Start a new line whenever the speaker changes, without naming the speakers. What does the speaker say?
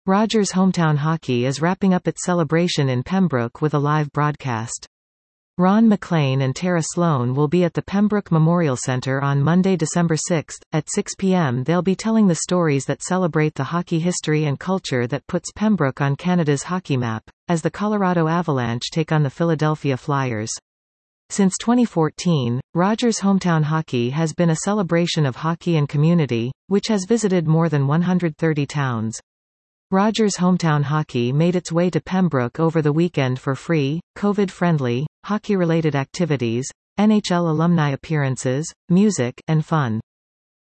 Rogers Hometown Hockey is wrapping up its celebration in Pembroke with a live broadcast. Ron MacLean and Tara Sloan will be at the Pembroke Memorial Centre on Monday, December 6. At 6 p.m. they'll be telling the stories that celebrate the hockey history and culture that puts Pembroke on Canada's hockey map, as the Colorado Avalanche take on the Philadelphia Flyers. Since 2014, Rogers Hometown Hockey has been a celebration of hockey and community, which has visited more than 130 towns. Rogers Hometown Hockey made its way to Pembroke over the weekend for free, COVID-friendly, hockey-related activities, NHL alumni appearances, music, and fun.